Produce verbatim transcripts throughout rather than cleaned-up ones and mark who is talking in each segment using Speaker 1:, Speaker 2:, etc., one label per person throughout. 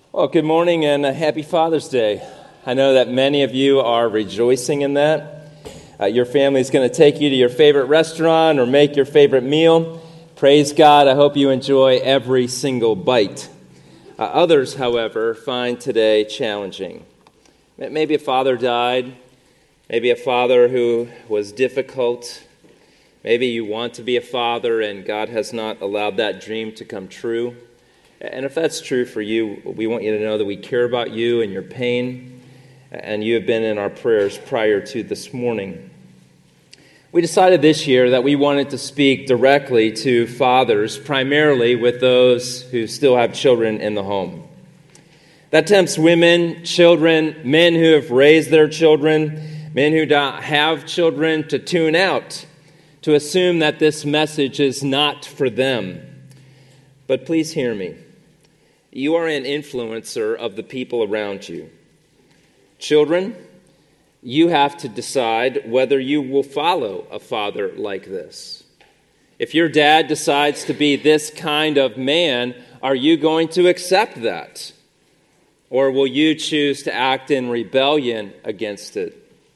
Speaker 1: Well, good morning and a happy Father's Day. I know that many of you are rejoicing in that. Uh, your family is going to take you to your favorite restaurant or make your favorite meal. Praise God. I hope you enjoy every single bite. Uh, others, however, find today challenging. Maybe a father died. Maybe a father who was difficult. Maybe you want to be a father and God has not allowed that dream to come true. And if that's true for you, we want you to know that we care about you and your pain, and you have been in our prayers prior to this morning. We decided this year that we wanted to speak directly to fathers, primarily with those who still have children in the home. That tempts women, children, men who have raised their children, men who don't have children to tune out, to assume that this message is not for them. But please hear me. You are an influencer of the people around you. Children, you have to decide whether you will follow a father like this. If your dad decides to be this kind of man, are you going to accept that? Or will you choose to act in rebellion against it?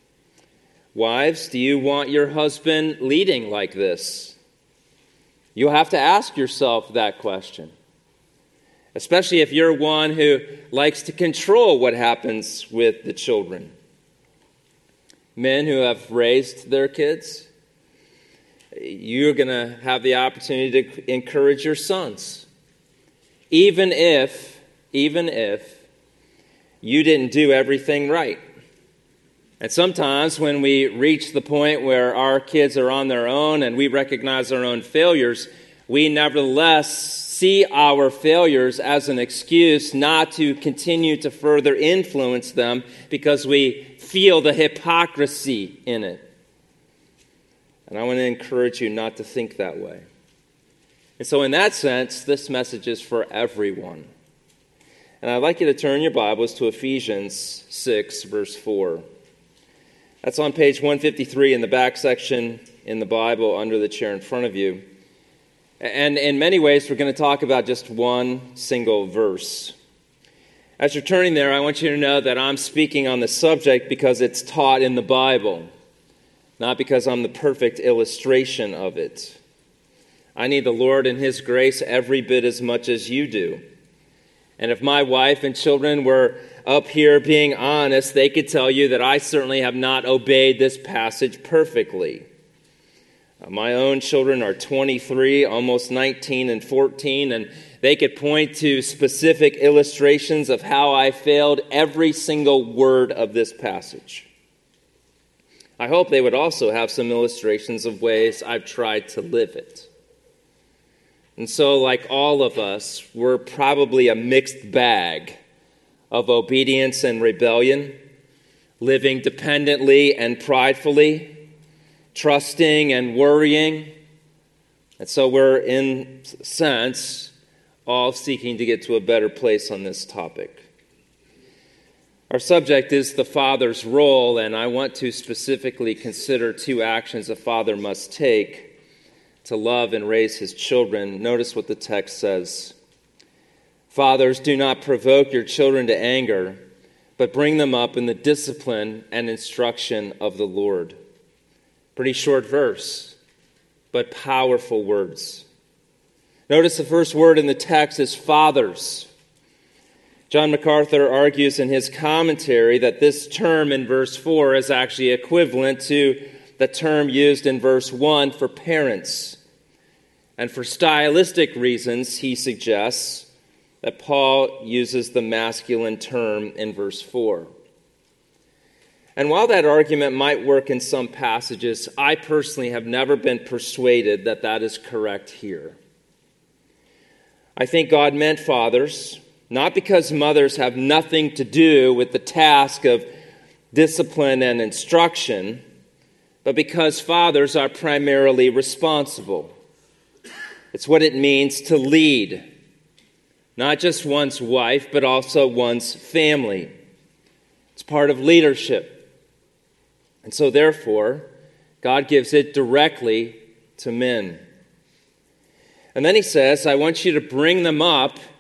Speaker 1: Wives, do you want your husband leading like this? You'll have to ask yourself that question. Especially if you're one who likes to control what happens with the children. Men who have raised their kids, you're going to have the opportunity to encourage your sons. Even if, even if you didn't do everything right. And sometimes when we reach the point where our kids are on their own and we recognize our own failures, we nevertheless see our failures as an excuse not to continue to further influence them because we feel the hypocrisy in it. And I want to encourage you not to think that way. And so in that sense, this message is for everyone. And I'd like you to turn your Bibles to Ephesians six, verse four. That's on page one fifty-three in the back section in the Bible under the chair in front of you. And in many ways, we're going to talk about just one single verse. As you're turning there, I want you to know that I'm speaking on the subject because it's taught in the Bible, not because I'm the perfect illustration of it. I need the Lord and His grace every bit as much as you do. And if my wife and children were up here being honest, they could tell you that I certainly have not obeyed this passage perfectly. My own children are twenty-three, almost nineteen and fourteen, and they could point to specific illustrations of how I failed every single word of this passage. I hope they would also have some illustrations of ways I've tried to live it. And so, like all of us, we're probably a mixed bag of obedience and rebellion, living dependently and pridefully, trusting and worrying. And so we're, in a sense, all seeking to get to a better place on this topic. Our subject is the father's role, and I want to specifically consider two actions a father must take to love and raise his children. Notice what the text says. Fathers, do not provoke your children to anger, but bring them up in the discipline and instruction of the Lord. Pretty short verse, but powerful words. Notice the first word in the text is fathers. John MacArthur argues in his commentary that this term in verse four is actually equivalent to the term used in verse one for parents. And for stylistic reasons, he suggests that Paul uses the masculine term in verse four. And while that argument might work in some passages, I personally have never been persuaded that that is correct here. I think God meant fathers, not because mothers have nothing to do with the task of discipline and instruction, but because fathers are primarily responsible. It's what it means to lead, not just one's wife, but also one's family. It's part of leadership. And so therefore, God gives it directly to men. And then he says, I want you to bring them up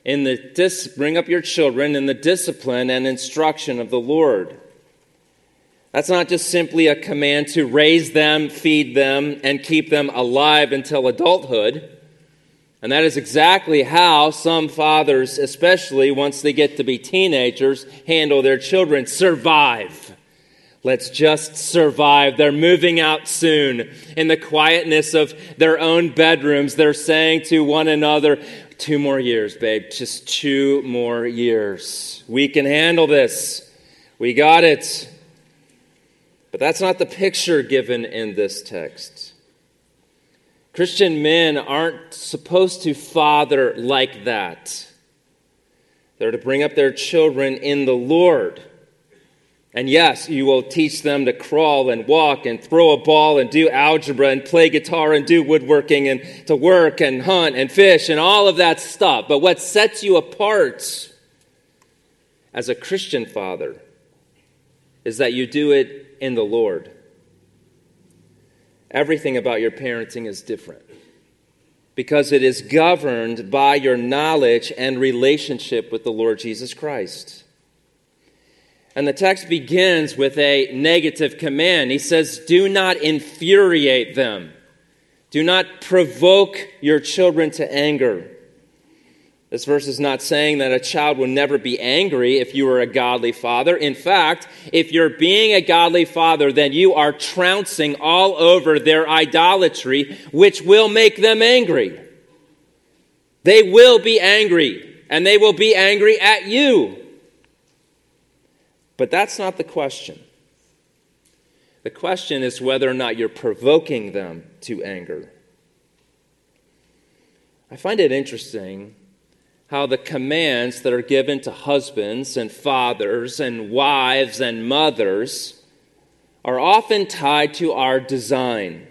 Speaker 1: in the dis- bring up your children in the discipline and instruction of the Lord. That's not just simply a command to raise them, feed them, and keep them alive until adulthood. And that is exactly how some fathers, especially once they get to be teenagers, handle their children. Survive. Let's just survive. They're moving out soon. In the quietness of their own bedrooms, they're saying to one another, two more years, babe, just two more years. We can handle this. We got it. But that's not the picture given in this text. Christian men aren't supposed to father like that. They're to bring up their children in the Lord. And yes, you will teach them to crawl and walk and throw a ball and do algebra and play guitar and do woodworking and to work and hunt and fish and all of that stuff. But what sets you apart as a Christian father is that you do it in the Lord. Everything about your parenting is different because it is governed by your knowledge and relationship with the Lord Jesus Christ. And the text begins with a negative command. He says, do not infuriate them. Do not provoke your children to anger. This verse is not saying that a child will never be angry if you are a godly father. In fact, if you're being a godly father, then you are trouncing all over their idolatry, which will make them angry. They will be angry, and they will be angry at you. But that's not the question. The question is whether or not you're provoking them to anger. I find it interesting how the commands that are given to husbands and fathers and wives and mothers are often tied to our design.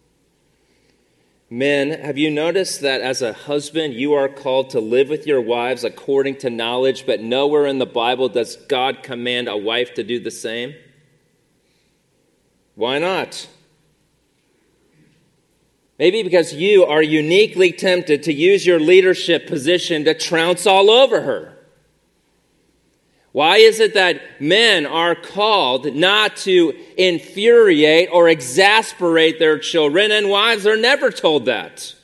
Speaker 1: Men, have you noticed that as a husband, you are called to live with your wives according to knowledge, but nowhere in the Bible does God command a wife to do the same? Why not? Maybe because you are uniquely tempted to use your leadership position to trounce all over her. Why is it that men are called not to infuriate or exasperate their children, and wives are never told that?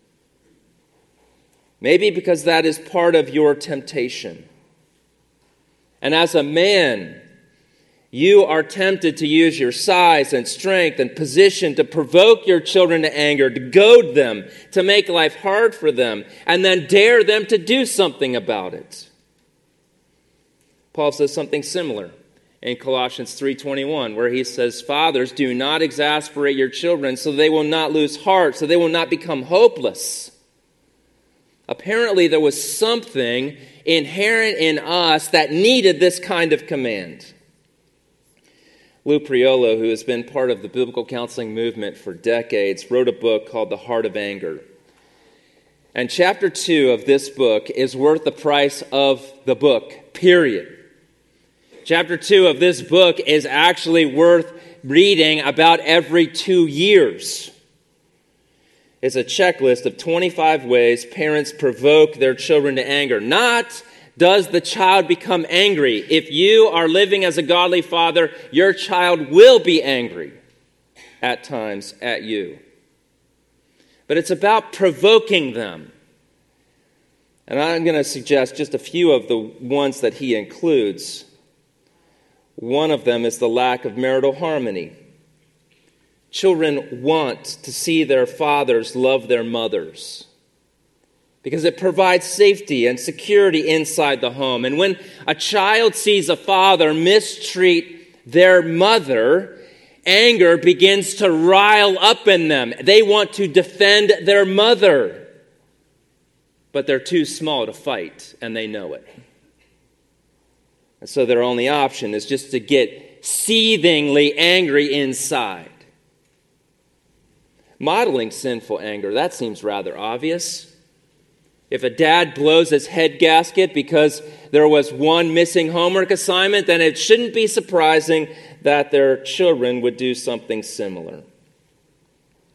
Speaker 1: Maybe because that is part of your temptation. And as a man, you are tempted to use your size and strength and position to provoke your children to anger, to goad them, to make life hard for them, and then dare them to do something about it. Paul says something similar in Colossians three twenty-one, where he says, fathers, do not exasperate your children so they will not lose heart, so they will not become hopeless. Apparently, there was something inherent in us that needed this kind of command. Lou Priolo, who has been part of the biblical counseling movement for decades, wrote a book called The Heart of Anger. And chapter two of this book is worth the price of the book, period. Chapter two of this book is actually worth reading about every two years. It's a checklist of twenty-five ways parents provoke their children to anger. Not does the child become angry. If you are living as a godly father, your child will be angry at times at you. But it's about provoking them. And I'm going to suggest just a few of the ones that he includes. One of them is the lack of marital harmony. Children want to see their fathers love their mothers because it provides safety and security inside the home. And when a child sees a father mistreat their mother, anger begins to rile up in them. They want to defend their mother, but they're too small to fight, and they know it. And so their only option is just to get seethingly angry inside. Modeling sinful anger, that seems rather obvious. If a dad blows his head gasket because there was one missing homework assignment, then it shouldn't be surprising that their children would do something similar.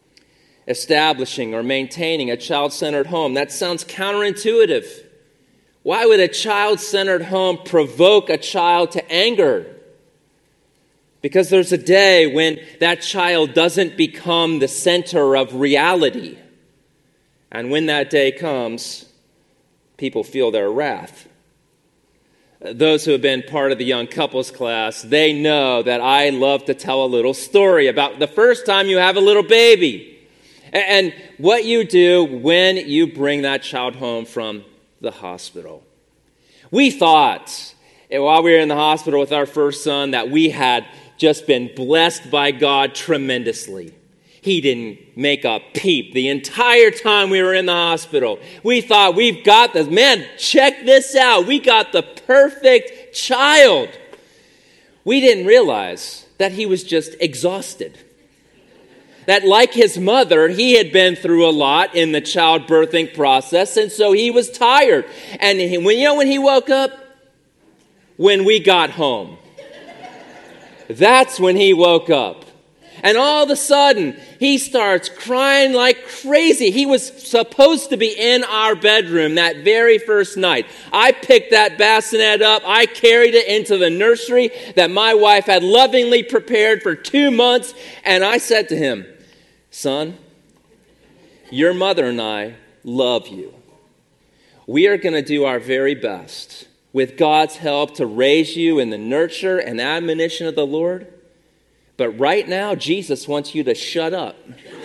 Speaker 1: Establishing or maintaining a child-centered home, that sounds counterintuitive. Why would a child-centered home provoke a child to anger? Because there's a day when that child doesn't become the center of reality. And when that day comes, people feel their wrath. Those who have been part of the young couples class, they know that I love to tell a little story about the first time you have a little baby and what you do when you bring that child home from the hospital. We thought, while we were in the hospital with our first son, that we had just been blessed by God tremendously. He didn't make a peep the entire time we were in the hospital. We thought, we've got this. Man, check this out. We got the perfect child. We didn't realize that he was just exhausted. That like his mother, he had been through a lot in the childbirthing process, and so he was tired. And he, when you know when he woke up? When we got home. That's when he woke up. And all of a sudden, he starts crying like crazy. He was supposed to be in our bedroom that very first night. I picked that bassinet up. I carried it into the nursery that my wife had lovingly prepared for two months. And I said to him, son, your mother and I love you. We are going to do our very best with God's help to raise you in the nurture and admonition of the Lord. But right now, Jesus wants you to shut up.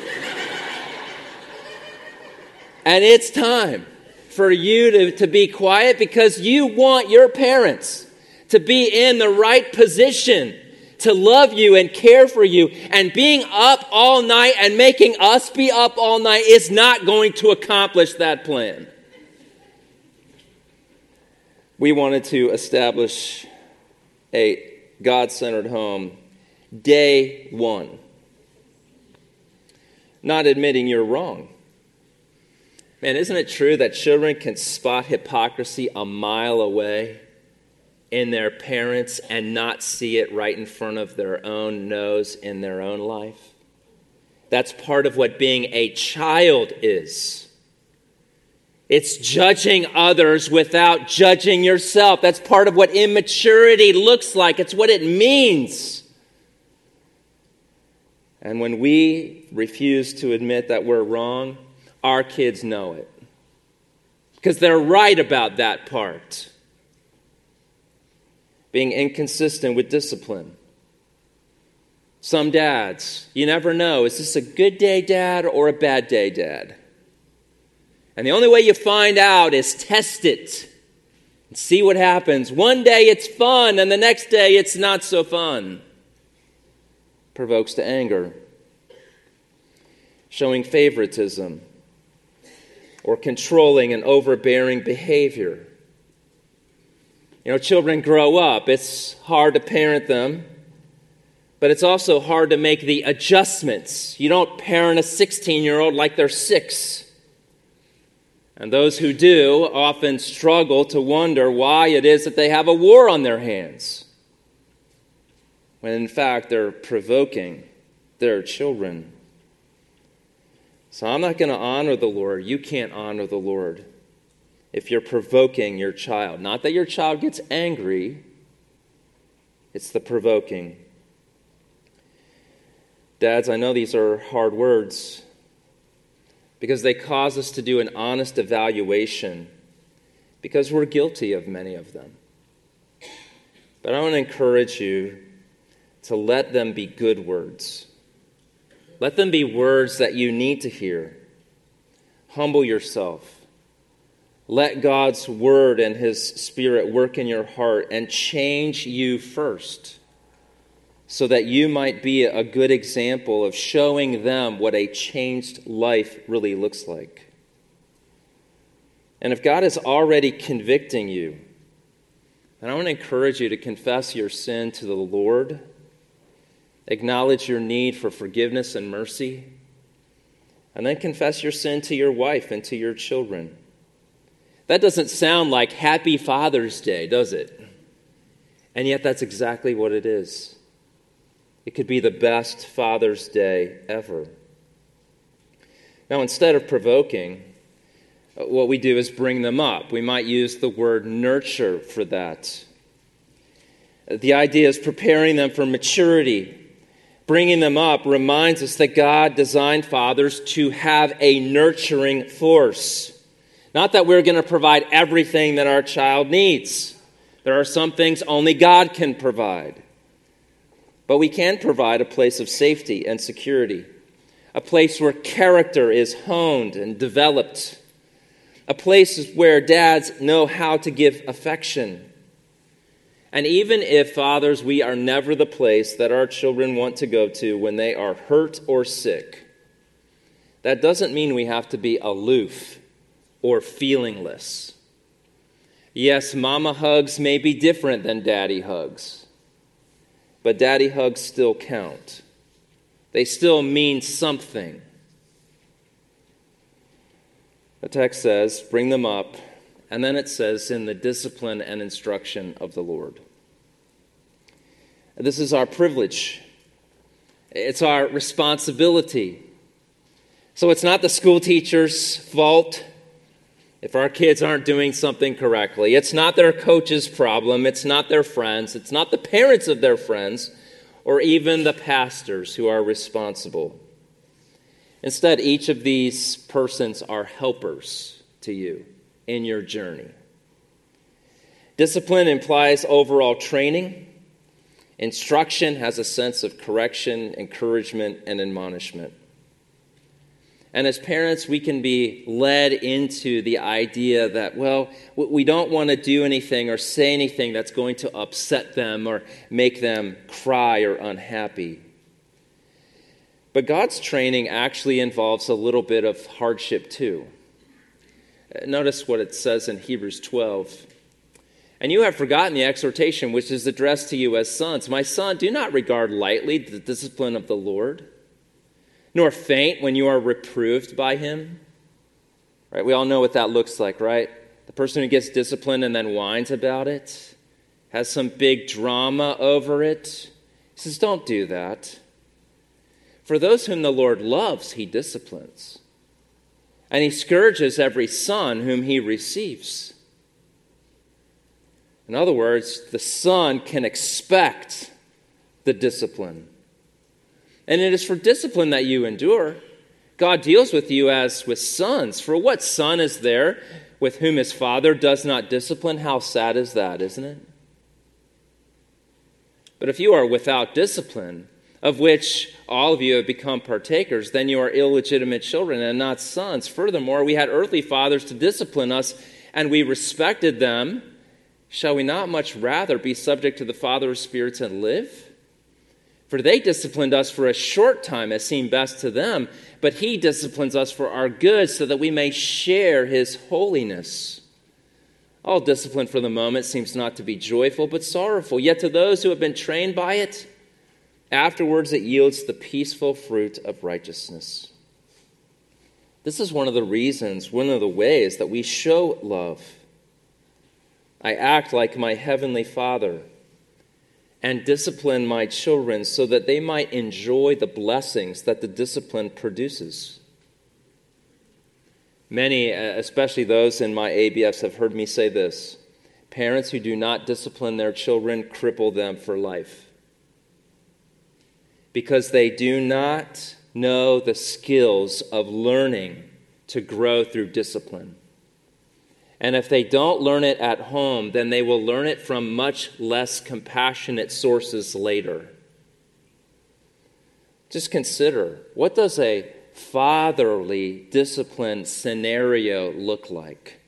Speaker 1: And it's time for you to, to be quiet because you want your parents to be in the right position to love you and care for you. And being up all night and making us be up all night is not going to accomplish that plan. We wanted to establish a God-centered home day one. Not admitting you're wrong. Man, isn't it true that children can spot hypocrisy a mile away in their parents and not see it right in front of their own nose in their own life? That's part of what being a child is. It's judging others without judging yourself. That's part of what immaturity looks like. It's what it means. And when we refuse to admit that we're wrong, our kids know it. Because they're right about that part. Being inconsistent with discipline. Some dads, you never know, is this a good day dad or a bad day dad? And the only way you find out is test it and see what happens. One day it's fun and the next day it's not so fun. Provokes to anger. Showing favoritism or controlling and overbearing behavior. You know, children grow up. It's hard to parent them, but it's also hard to make the adjustments. You don't parent a sixteen-year-old like they're six. And those who do often struggle to wonder why it is that they have a war on their hands, when in fact they're provoking their children. So I'm not going to honor the Lord. You can't honor the Lord if you're provoking your child. Not that your child gets angry. It's the provoking. Dads, I know these are hard words because they cause us to do an honest evaluation because we're guilty of many of them. But I want to encourage you to let them be good words. Let them be words that you need to hear. Humble yourself. Let God's word and his spirit work in your heart and change you first, so that you might be a good example of showing them what a changed life really looks like. And if God is already convicting you, then I want to encourage you to confess your sin to the Lord. Acknowledge your need for forgiveness and mercy. And then confess your sin to your wife and to your children. That doesn't sound like Happy Father's Day, does it? And yet that's exactly what it is. It could be the best Father's Day ever. Now, instead of provoking, What we do is bring them up. We might use the word nurture for that. The idea is preparing them for maturity. Bringing them up reminds us that God designed fathers to have a nurturing force. Not that we're going to provide everything that our child needs. There are some things only God can provide. But we can provide a place of safety and security. A place where character is honed and developed. A place where dads know how to give affection. And even if, fathers, we are never the place that our children want to go to when they are hurt or sick, that doesn't mean we have to be aloof or feelingless. Yes, mama hugs may be different than daddy hugs, but daddy hugs still count. They still mean something. The text says, bring them up. And then it says, in the discipline and instruction of the Lord. This is our privilege. It's our responsibility. So it's not the school teacher's fault if our kids aren't doing something correctly. It's not their coach's problem. It's not their friends. It's not the parents of their friends or even the pastors who are responsible. Instead, each of these persons are helpers to you in your journey. Discipline implies overall training. Instruction has a sense of correction, encouragement, and admonishment. And as parents, we can be led into the idea that, well, we don't want to do anything or say anything that's going to upset them or make them cry or unhappy. But God's training actually involves a little bit of hardship too. Notice what it says in Hebrews twelve. And you have forgotten the exhortation which is addressed to you as sons. My son, do not regard lightly the discipline of the Lord, nor faint when you are reproved by him. Right? We all know what that looks like, right? The person who gets disciplined and then whines about it, has some big drama over it. He says, don't do that. For those whom the Lord loves, he disciplines. And he scourges every son whom he receives. In other words, the son can expect the discipline. And it is for discipline that you endure. God deals with you as with sons. For what son is there with whom his father does not discipline? How sad is that, isn't it? But if you are without discipline, of which all of you have become partakers, then you are illegitimate children and not sons. Furthermore, we had earthly fathers to discipline us, and we respected them. Shall we not much rather be subject to the Father of spirits and live? For they disciplined us for a short time as seemed best to them, but he disciplines us for our good so that we may share his holiness. All discipline for the moment seems not to be joyful, but sorrowful. Yet to those who have been trained by it, afterwards it yields the peaceful fruit of righteousness. This is one of the reasons, one of the ways that we show love. I act like my heavenly Father and discipline my children so that they might enjoy the blessings that the discipline produces. Many, especially those in my A B Fs, have heard me say this. Parents who do not discipline their children cripple them for life. Because they do not know the skills of learning to grow through discipline. And if they don't learn it at home, then they will learn it from much less compassionate sources later. Just consider, what does a fatherly discipline scenario look like?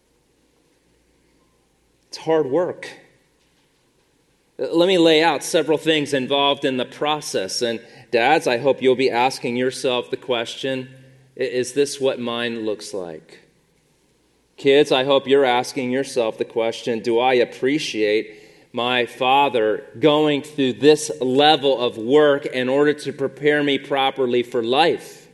Speaker 1: It's hard work. Let me lay out several things involved in the process. And dads, I hope you'll be asking yourself the question, is this what mine looks like? Kids, I hope you're asking yourself the question, do I appreciate my father going through this level of work in order to prepare me properly for life?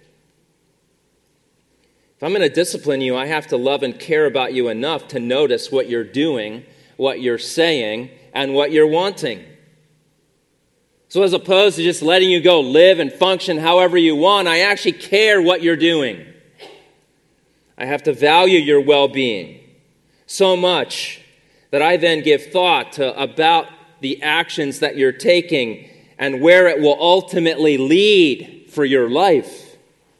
Speaker 1: If I'm going to discipline you, I have to love and care about you enough to notice what you're doing, what you're saying, and what you're wanting. So as opposed to just letting you go live and function however you want, I actually care what you're doing. I have to value your well-being so much that I then give thought to about the actions that you're taking and where it will ultimately lead for your life.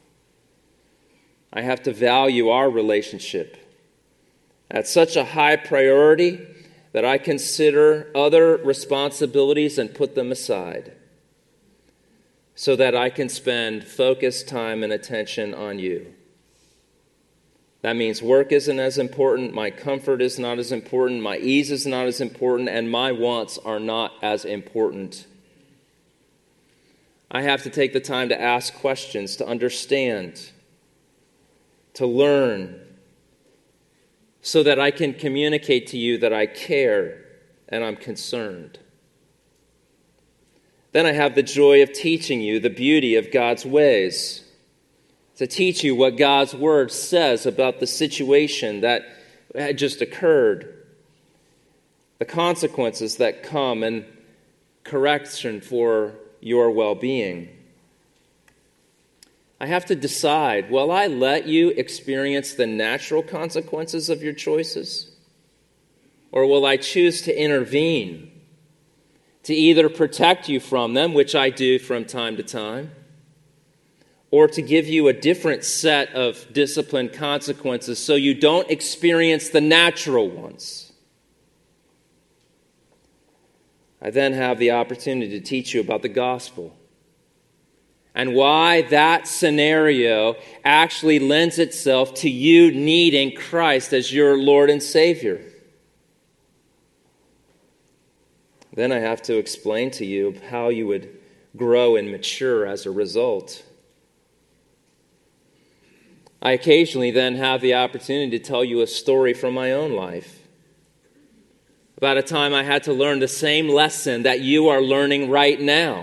Speaker 1: I have to value our relationship at such a high priority that I consider other responsibilities and put them aside so that I can spend focused time and attention on you. That means work isn't as important, my comfort is not as important, my ease is not as important, and my wants are not as important. I have to take the time to ask questions, to understand, to learn, so that I can communicate to you that I care and I'm concerned. Then I have the joy of teaching you the beauty of God's ways, to teach you what God's word says about the situation that had just occurred, the consequences that come, and correction for your well-being. I have to decide, will I let you experience the natural consequences of your choices? Or will I choose to intervene, to either protect you from them, which I do from time to time, or to give you a different set of discipline consequences so you don't experience the natural ones? I then have the opportunity to teach you about the gospel and why that scenario actually lends itself to you needing Christ as your Lord and Savior. Then I have to explain to you how you would grow and mature as a result. I occasionally then have the opportunity to tell you a story from my own life about a time I had to learn the same lesson that you are learning right now,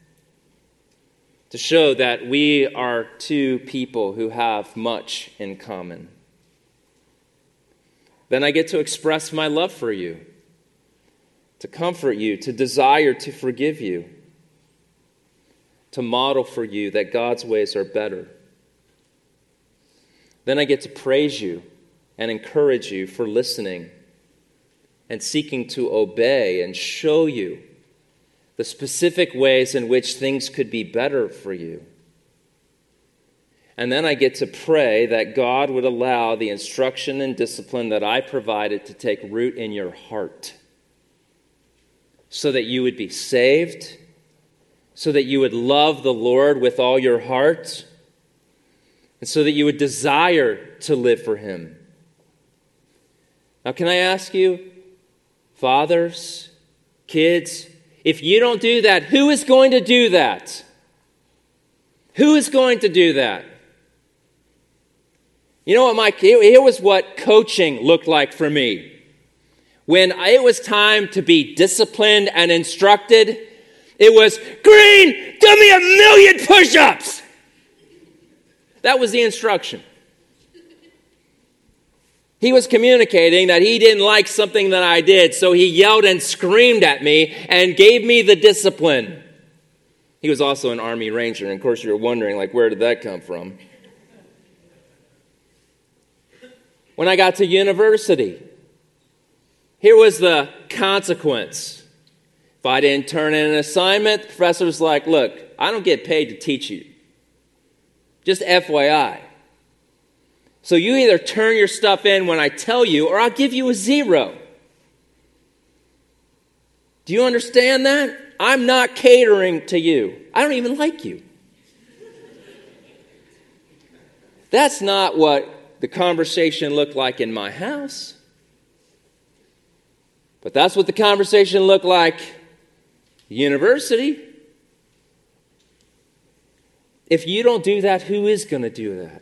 Speaker 1: to show that we are two people who have much in common. Then I get to express my love for you, to comfort you, to desire to forgive you, to model for you that God's ways are better. Then I get to praise you and encourage you for listening and seeking to obey and show you the specific ways in which things could be better for you. And then I get to pray that God would allow the instruction and discipline that I provided to take root in your heart, so that you would be saved, so that you would love the Lord with all your heart, and so that you would desire to live for Him. Now, can I ask you, fathers, kids, if you don't do that, who is going to do that? Who is going to do that? You know what, Mike? Here was what coaching looked like for me. When it was time to be disciplined and instructed, it was, Green, do me a million push-ups. That was the instruction. He was communicating that he didn't like something that I did, so he yelled and screamed at me and gave me the discipline. He was also an Army Ranger, and of course you're wondering, like, where did that come from? When I got to university, here was the consequence. If I didn't turn in an assignment, the professor was like, look, I don't get paid to teach you. Just F Y I. So you either turn your stuff in when I tell you, or I'll give you a zero. Do you understand that? I'm not catering to you. I don't even like you. That's not what the conversation looked like in my house. But that's what the conversation looked like at university. If you don't do that, who is going to do that?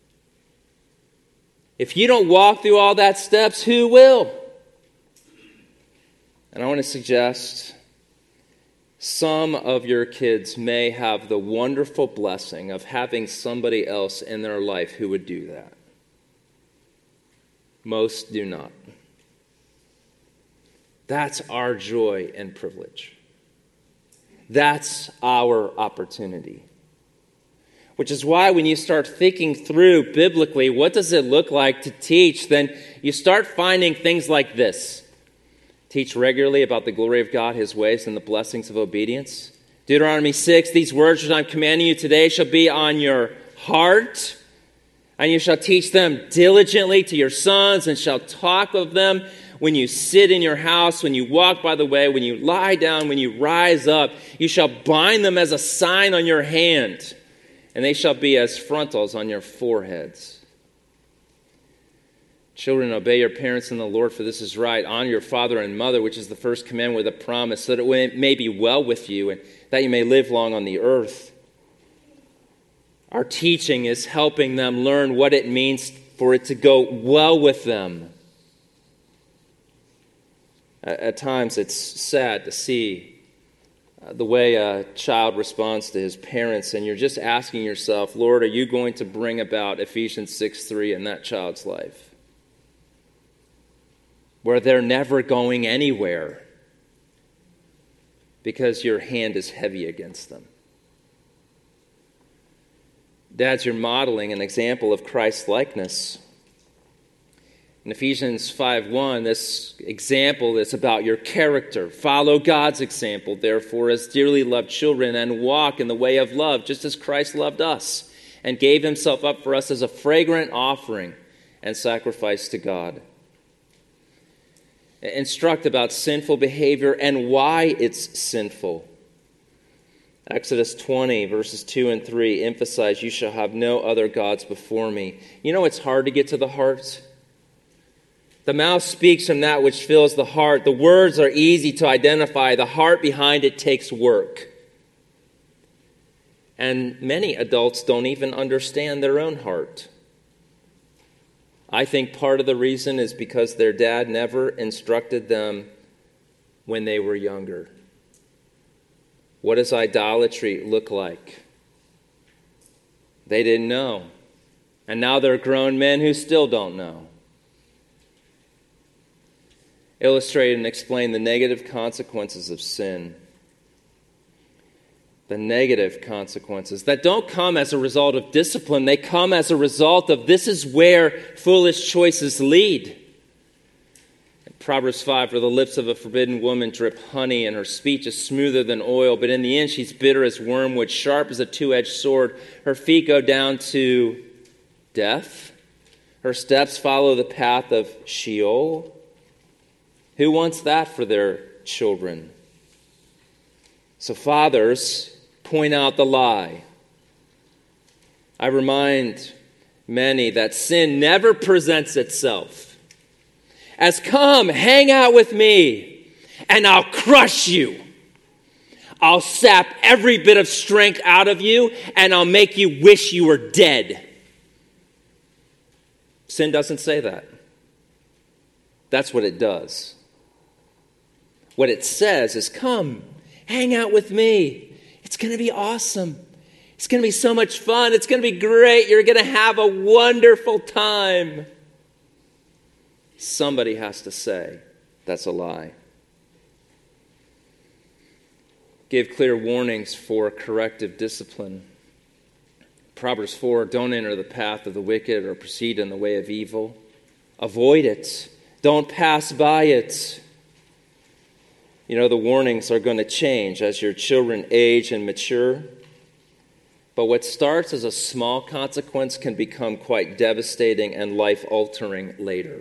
Speaker 1: If you don't walk through all that steps, who will? And I want to suggest some of your kids may have the wonderful blessing of having somebody else in their life who would do that. Most do not. That's our joy and privilege. That's our opportunity. Which is why when you start thinking through biblically, what does it look like to teach, then you start finding things like this. Teach regularly about the glory of God, his ways, and the blessings of obedience. Deuteronomy six, these words which I'm commanding you today shall be on your heart, and you shall teach them diligently to your sons, and shall talk of them when you sit in your house, when you walk by the way, when you lie down, when you rise up. You shall bind them as a sign on your hand, and they shall be as frontals on your foreheads. Children, obey your parents in the Lord, for this is right. Honor your father and mother, which is the first commandment with a promise, so that it may be well with you and that you may live long on the earth. Our teaching is helping them learn what it means for it to go well with them. At times, it's sad to see the way a child responds to his parents, and you're just asking yourself, Lord, are you going to bring about Ephesians six three in that child's life? Where they're never going anywhere because your hand is heavy against them. Dads, you're modeling an example of Christ's likeness. In Ephesians five one, this example is about your character. Follow God's example, therefore, as dearly loved children, and walk in the way of love, just as Christ loved us and gave himself up for us as a fragrant offering and sacrifice to God. Instruct about sinful behavior and why it's sinful. Exodus twenty, verses two and three emphasize, you shall have no other gods before me. You know it's hard to get to the heart? The mouth speaks from that which fills the heart. The words are easy to identify. The heart behind it takes work. And many adults don't even understand their own heart. I think part of the reason is because their dad never instructed them when they were younger. What does idolatry look like? They didn't know. And now they're grown men who still don't know. Illustrate and explain the negative consequences of sin. The negative consequences that don't come as a result of discipline. They come as a result of this is where foolish choices lead. In Proverbs five, for the lips of a forbidden woman drip honey, and her speech is smoother than oil, but in the end she's bitter as wormwood, sharp as a two-edged sword. Her feet go down to death. Her steps follow the path of Sheol. Who wants that for their children? So fathers, point out the lie. I remind many that sin never presents itself as, come, hang out with me, and I'll crush you. I'll sap every bit of strength out of you, and I'll make you wish you were dead. Sin doesn't say that. That's what it does. What it says is, come, hang out with me. It's going to be awesome. It's going to be so much fun. It's going to be great. You're going to have a wonderful time. Somebody has to say that's a lie. Give clear warnings for corrective discipline. Proverbs four, don't enter the path of the wicked or proceed in the way of evil. Avoid it. Don't pass by it. You know, the warnings are going to change as your children age and mature. But what starts as a small consequence can become quite devastating and life-altering later.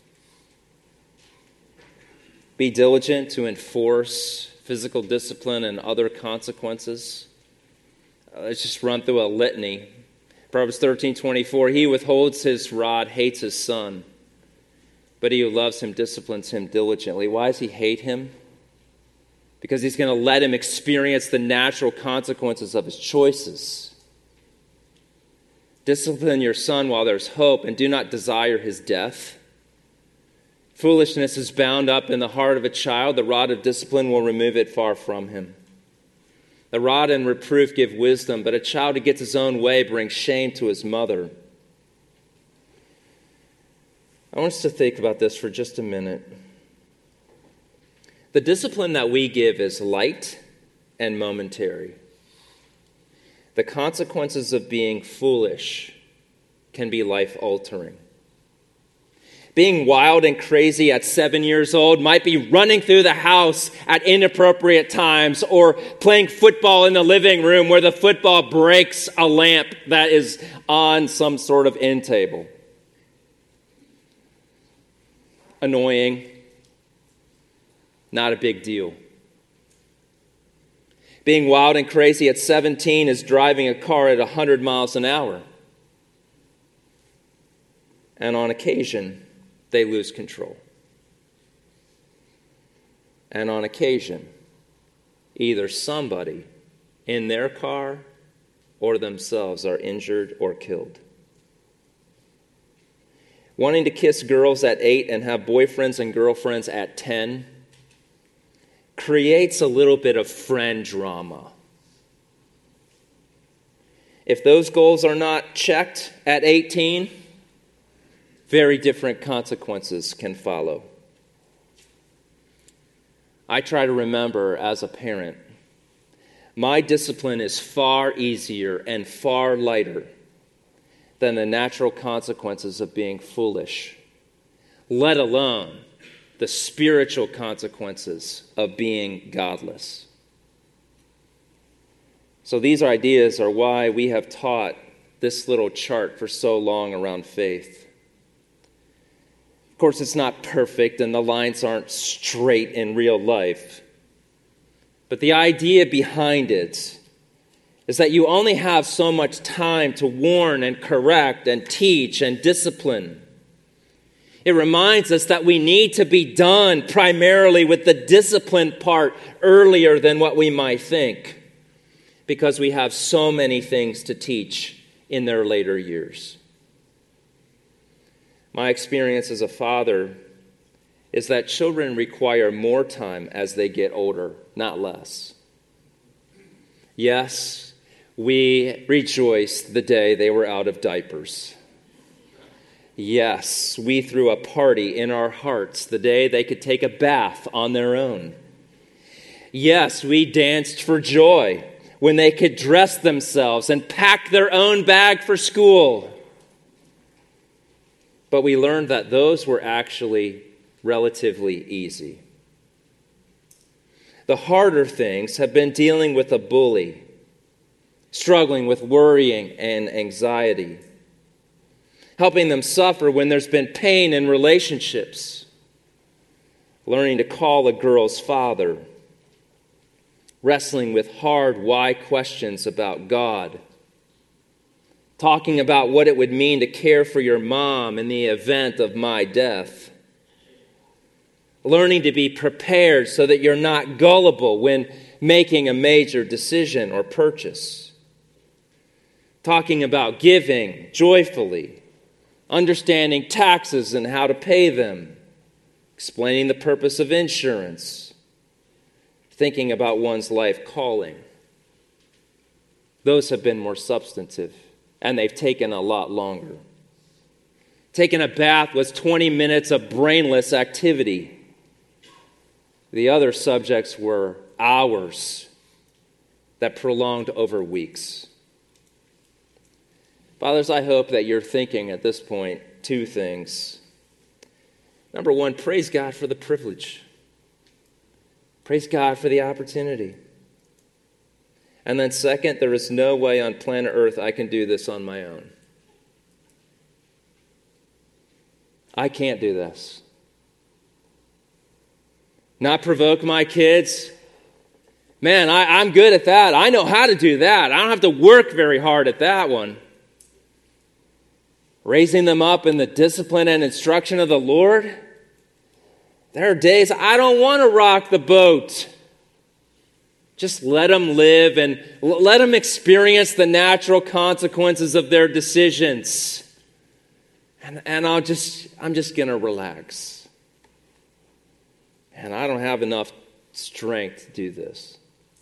Speaker 1: Be diligent to enforce physical discipline and other consequences. Uh, let's just run through a litany. Proverbs thirteen twenty-four, he who withholds his rod hates his son, but he who loves him disciplines him diligently. Why does he hate him? Because he's going to let him experience the natural consequences of his choices. Discipline your son while there's hope, and do not desire his death. Foolishness is bound up in the heart of a child. The rod of discipline will remove it far from him. The rod and reproof give wisdom, but a child who gets his own way brings shame to his mother. I want us to think about this for just a minute. The discipline that we give is light and momentary. The consequences of being foolish can be life-altering. Being wild and crazy at seven years old might be running through the house at inappropriate times or playing football in the living room where the football breaks a lamp that is on some sort of end table. Annoying, not a big deal. Being wild and crazy at seventeen is driving a car at one hundred miles an hour. And on occasion, they lose control. And on occasion, either somebody in their car or themselves are injured or killed. Wanting to kiss girls at eight and have boyfriends and girlfriends at ten creates a little bit of friend drama. If those goals are not checked at eighteen, very different consequences can follow. I try to remember as a parent, my discipline is far easier and far lighter than the natural consequences of being foolish, let alone the spiritual consequences of being godless. So these ideas are why we have taught this little chart for so long around faith. Of course, it's not perfect and the lines aren't straight in real life. But the idea behind it is that you only have so much time to warn and correct and teach and discipline. It reminds us that we need to be done primarily with the discipline part earlier than what we might think, because we have so many things to teach in their later years. My experience as a father is that children require more time as they get older, not less. Yes, we rejoiced the day they were out of diapers. Yes, we threw a party in our hearts the day they could take a bath on their own. Yes, we danced for joy when they could dress themselves and pack their own bag for school. But we learned that those were actually relatively easy. The harder things have been dealing with a bully, struggling with worrying and anxiety, helping them suffer when there's been pain in relationships, learning to call a girl's father, wrestling with hard why questions about God, talking about what it would mean to care for your mom in the event of my death, learning to be prepared so that you're not gullible when making a major decision or purchase, talking about giving joyfully, understanding taxes and how to pay them, explaining the purpose of insurance, thinking about one's life calling. Those have been more substantive, and they've taken a lot longer. Taking a bath was twenty minutes of brainless activity. The other subjects were hours that prolonged over weeks. Fathers, I hope that you're thinking at this point two things. Number one, praise God for the privilege. Praise God for the opportunity. And then second, there is no way on planet Earth I can do this on my own. I can't do this. Not provoke my kids. Man, I, I'm good at that. I know how to do that. I don't have to work very hard at that one. Raising them up in the discipline and instruction of the Lord. There are days I don't want to rock the boat. Just let them live and let them experience the natural consequences of their decisions. And, and I'll just, I'm just going to relax. And I don't have enough strength to do this.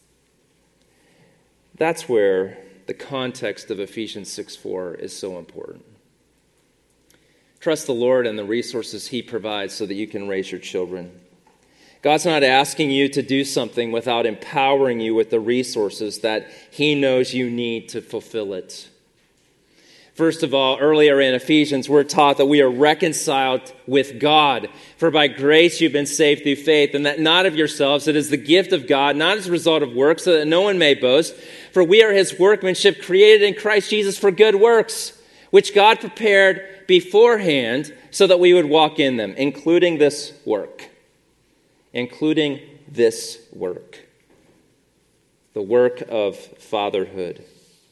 Speaker 1: That's where the context of Ephesians six four is so important. Trust the Lord and the resources He provides so that you can raise your children. God's not asking you to do something without empowering you with the resources that he knows you need to fulfill it. First of all, earlier in Ephesians, we're taught that we are reconciled with God. For by grace you've been saved through faith, and that not of yourselves, it is the gift of God, not as a result of works, so that no one may boast. For we are his workmanship, created in Christ Jesus for good works, which God prepared beforehand so that we would walk in them, including this work. Including this work. The work of fatherhood.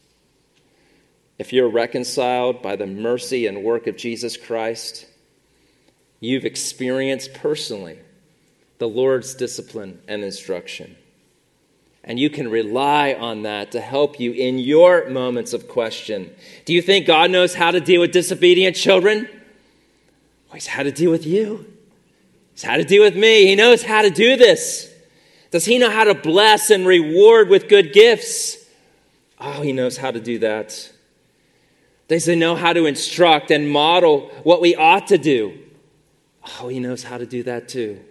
Speaker 1: If you're reconciled by the mercy and work of Jesus Christ, you've experienced personally the Lord's discipline and instruction. And you can rely on that to help you in your moments of question. Do you think God knows how to deal with disobedient children? Well, he's how to deal with you. He's how to deal with me. He knows how to do this. Does he know how to bless and reward with good gifts? Oh, he knows how to do that. Does he know how to instruct and model what we ought to do? Oh, he knows how to do that too.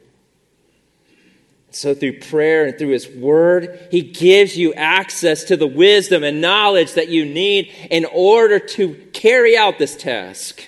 Speaker 1: So through prayer and through his word, he gives you access to the wisdom and knowledge that you need in order to carry out this task.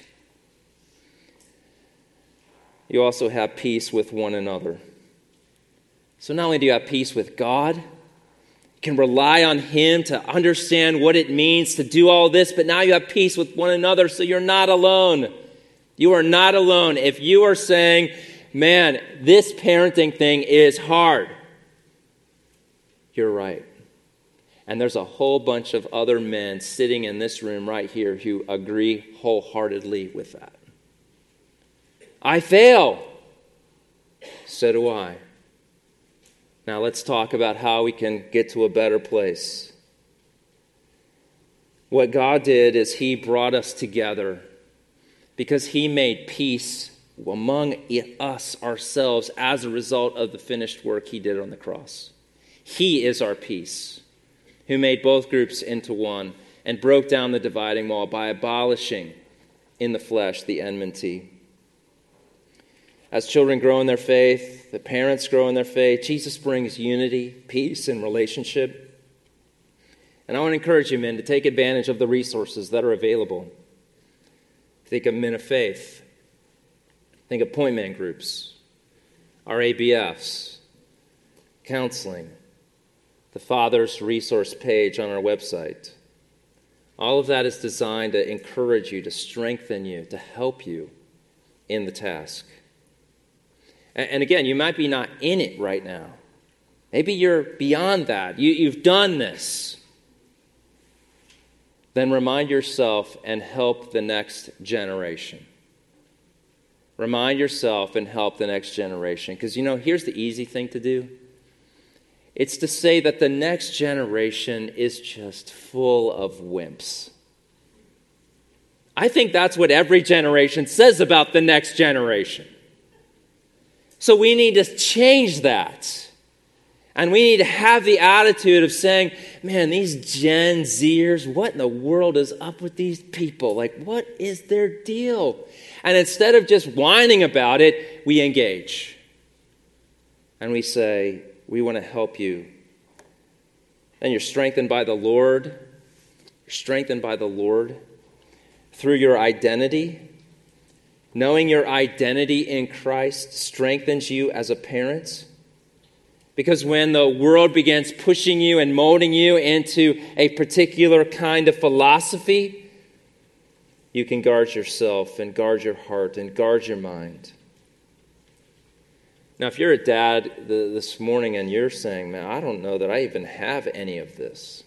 Speaker 1: You also have peace with one another. So not only do you have peace with God, you can rely on him to understand what it means to do all this, but now you have peace with one another, so you're not alone. You are not alone. If you are saying, man, this parenting thing is hard, you're right. And there's a whole bunch of other men sitting in this room right here who agree wholeheartedly with that. I fail. So do I. Now let's talk about how we can get to a better place. What God did is he brought us together because he made peace among us ourselves as a result of the finished work he did on the cross. He is our peace, who made both groups into one and broke down the dividing wall by abolishing in the flesh the enmity. As children grow in their faith, the parents grow in their faith, Jesus brings unity, peace, and relationship. And I want to encourage you, men, to take advantage of the resources that are available. Think of Men of Faith. Think of point man groups, our A B Fs, counseling, the Father's resource page on our website. All of that is designed to encourage you, to strengthen you, to help you in the task. And again, you might be not in it right now. Maybe you're beyond that. You, you've done this. Then remind yourself and help the next generation. Remind yourself and help the next generation. Because, you know, here's the easy thing to do. It's to say that the next generation is just full of wimps. I think that's what every generation says about the next generation. So we need to change that. And we need to have the attitude of saying, man, these Gen Zers, what in the world is up with these people? Like, what is their deal? And instead of just whining about it, we engage. And we say, we want to help you. And you're strengthened by the Lord. You're strengthened by the Lord through your identity. Knowing your identity in Christ strengthens you as a parent. Because when the world begins pushing you and molding you into a particular kind of philosophy, you can guard yourself and guard your heart and guard your mind. Now, if you're a dad this morning and you're saying, man, I don't know that I even have any of this,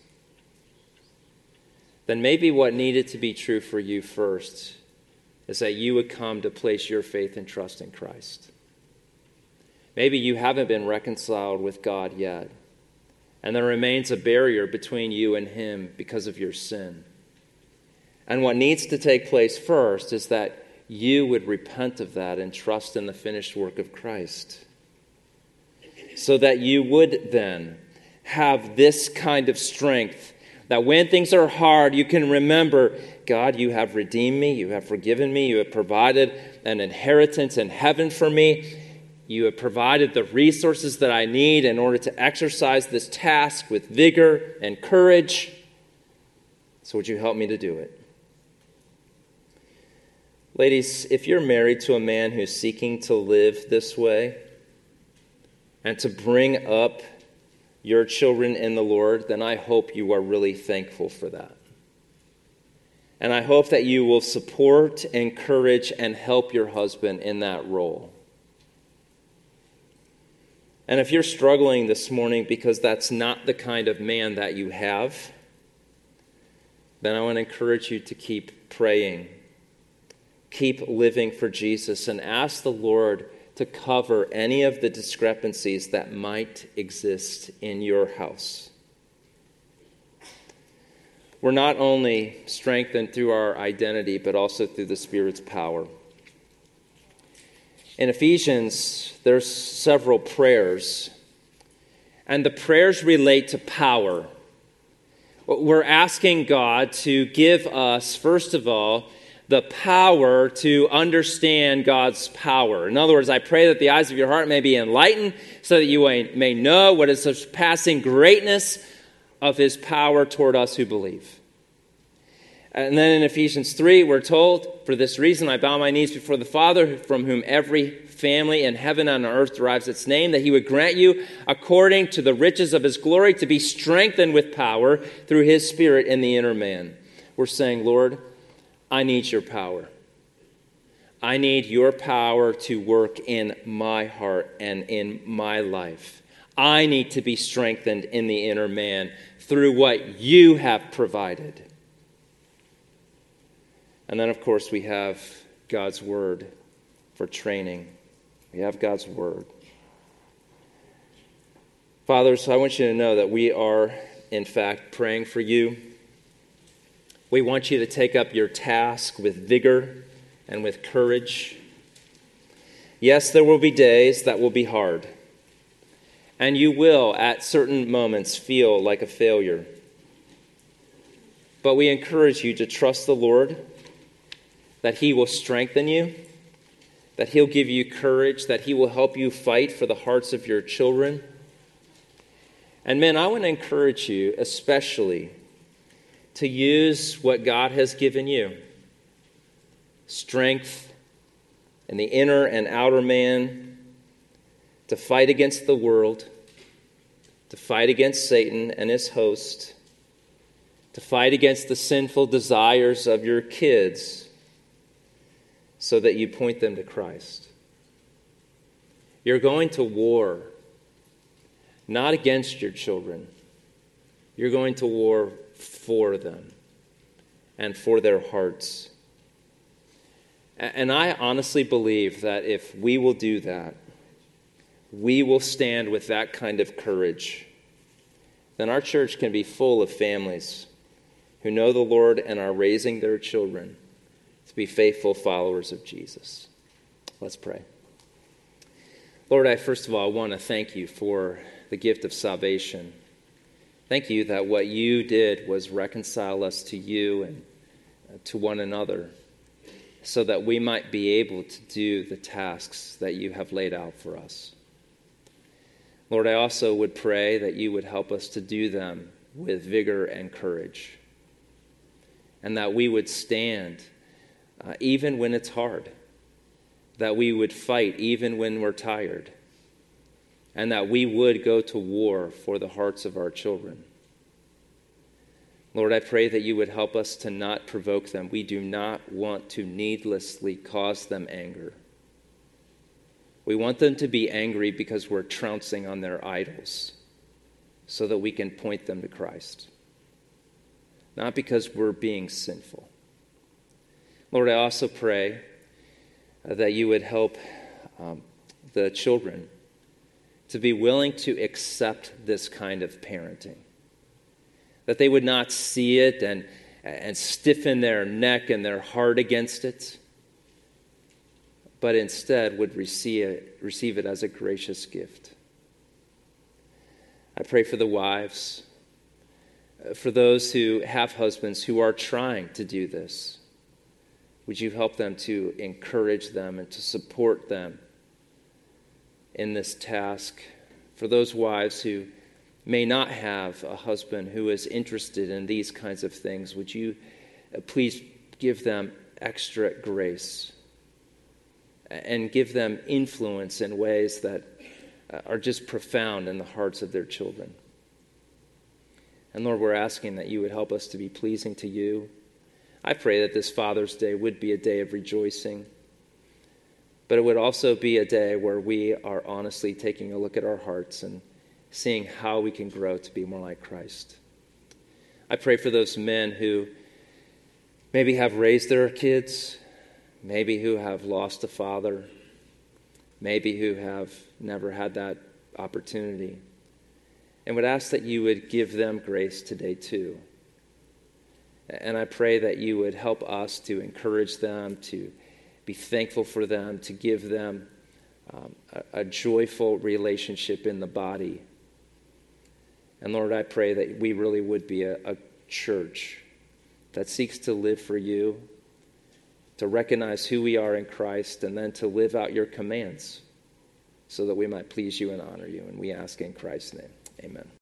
Speaker 1: then maybe what needed to be true for you first is that you would come to place your faith and trust in Christ. Maybe you haven't been reconciled with God yet, and there remains a barrier between you and him because of your sin. And what needs to take place first is that you would repent of that and trust in the finished work of Christ, so that you would then have this kind of strength that when things are hard, you can remember, God, you have redeemed me, you have forgiven me, you have provided an inheritance in heaven for me. You have provided the resources that I need in order to exercise this task with vigor and courage. So would you help me to do it? Ladies, if you're married to a man who's seeking to live this way and to bring up your children in the Lord, then I hope you are really thankful for that. And I hope that you will support, encourage, and help your husband in that role. And if you're struggling this morning because that's not the kind of man that you have, then I want to encourage you to keep praying, keep living for Jesus, and ask the Lord to cover any of the discrepancies that might exist in your house. We're not only strengthened through our identity, but also through the Spirit's power. In Ephesians, there's several prayers, and the prayers relate to power. We're asking God to give us, first of all, the power to understand God's power. In other words, I pray that the eyes of your heart may be enlightened so that you may know what is the surpassing greatness of his power toward us who believe. And then in Ephesians three, we're told, for this reason I bow my knees before the Father, from whom every family in heaven and on earth derives its name, that he would grant you, according to the riches of his glory, to be strengthened with power through his Spirit in the inner man. We're saying, Lord, I need your power. I need your power to work in my heart and in my life. I need to be strengthened in the inner man through what you have provided. And then, of course, we have God's word for training. We have God's word. Fathers, I want you to know that we are, in fact, praying for you. We want you to take up your task with vigor and with courage. Yes, there will be days that will be hard. And you will, at certain moments, feel like a failure. But we encourage you to trust the Lord, that he will strengthen you, that he'll give you courage, that he will help you fight for the hearts of your children. And men, I want to encourage you especially to use what God has given you. Strength in the inner and outer man to fight against the world, to fight against Satan and his host, to fight against the sinful desires of your kids, so that you point them to Christ. You're going to war, not against your children. You're going to war for them and for their hearts. And I honestly believe that if we will do that, we will stand with that kind of courage, then our church can be full of families who know the Lord and are raising their children to be faithful followers of Jesus. Let's pray. Lord, I first of all want to thank you for the gift of salvation. Thank you that what you did was reconcile us to you and to one another so that we might be able to do the tasks that you have laid out for us. Lord, I also would pray that you would help us to do them with vigor and courage, and that we would stand Uh, even when it's hard, that we would fight even when we're tired, and that we would go to war for the hearts of our children. Lord, I pray that you would help us to not provoke them. We do not want to needlessly cause them anger. We want them to be angry because we're trouncing on their idols so that we can point them to Christ, not because we're being sinful. Lord, I also pray uh, that you would help um, the children to be willing to accept this kind of parenting, that they would not see it and, and stiffen their neck and their heart against it, but instead would receive it, receive it as a gracious gift. I pray for the wives, uh, for those who have husbands who are trying to do this. Would you help them to encourage them and to support them in this task. For those wives who may not have a husband who is interested in these kinds of things, would you uh, please give them extra grace and give them influence in ways that uh, are just profound in the hearts of their children. And Lord, we're asking that you would help us to be pleasing to you. I pray that this Father's Day would be a day of rejoicing, but it would also be a day where we are honestly taking a look at our hearts and seeing how we can grow to be more like Christ. I pray for those men who maybe have raised their kids, maybe who have lost a father, maybe who have never had that opportunity, and would ask that you would give them grace today too. And I pray that you would help us to encourage them, to be thankful for them, to give them um, a, a joyful relationship in the body. And Lord, I pray that we really would be a, a church that seeks to live for you, to recognize who we are in Christ, and then to live out your commands so that we might please you and honor you. And we ask in Christ's name, amen.